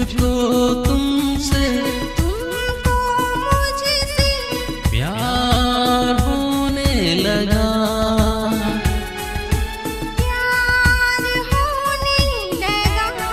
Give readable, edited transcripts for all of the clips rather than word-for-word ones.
मुझको तुमसे, तुमको मुझसे प्यार होने लगा। प्यार होने लगा।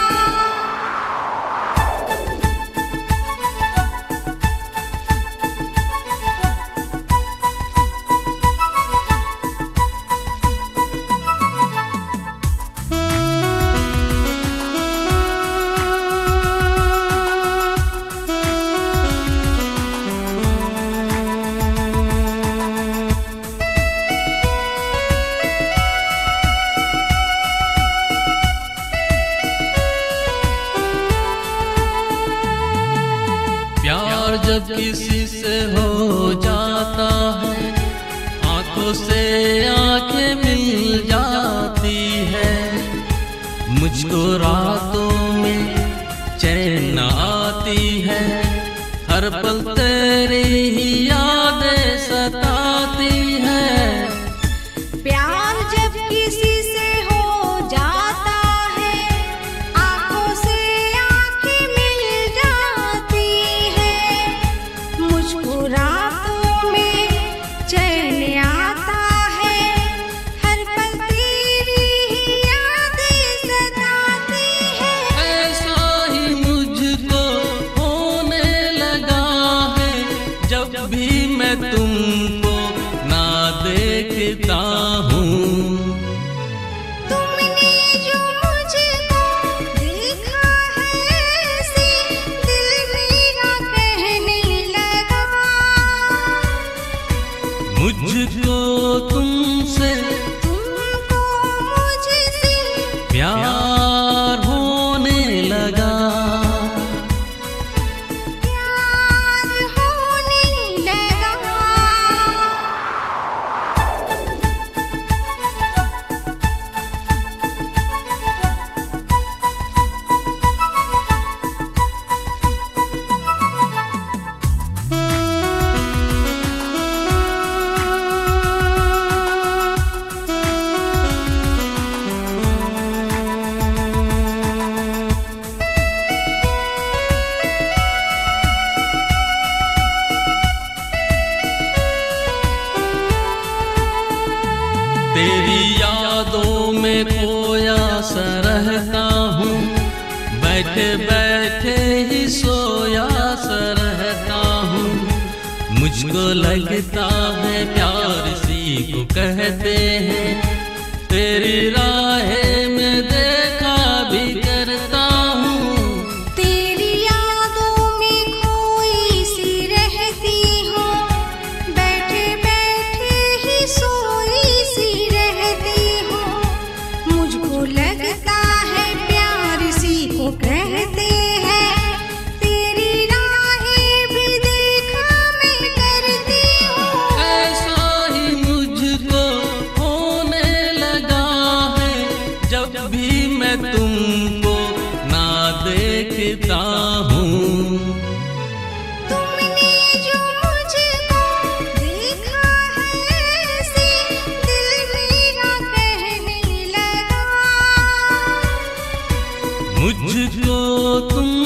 प्यार जब किसी से हो जाता है, आंखों से आंखें मिल जाती है। मुझको रातों में चैन न आती है, हर पल तेरी ही यादें सताती है। प्यार जब किसी से हो जाता है, आंखों से आंखें मिल जाती है। मुझको रातों में चैन आता है, हर पल तेरी ही यादें सताती है। ऐसा ही मुझको होने लगा है, जब भी मैं तुमको ना देखता हूँ। तुमने जो मुझको देखा है, ऐसे दिल मेरा कहने लगा। मुझको तुमसे, तुमको मुझसे प्यार होने लगा। प्यार होने लगा। तेरी यादों में खोया सा रहता हूँ, बैठे बैठे ही सोया सा रहता हूँ। मुझको लगता है प्यार इसी को कहते हैं, तेरी राहें में देखा भी करता हूँ। तेरी यादों में खोई सी रहती हूँ, बैठे बैठे ही सोई सी रहती हूँ। मुझको लगता है प्यार इसी को कहते हैं, तेरी राहें भी देखा मैं करती हूँ। ऐसा ही मुझको होने लगा है, जब भी मैं तुमको ना देखता हूँ। तुमने जो मुझको देखा है, ऐसे दिल मेरा कहने लगा। मुझको तुम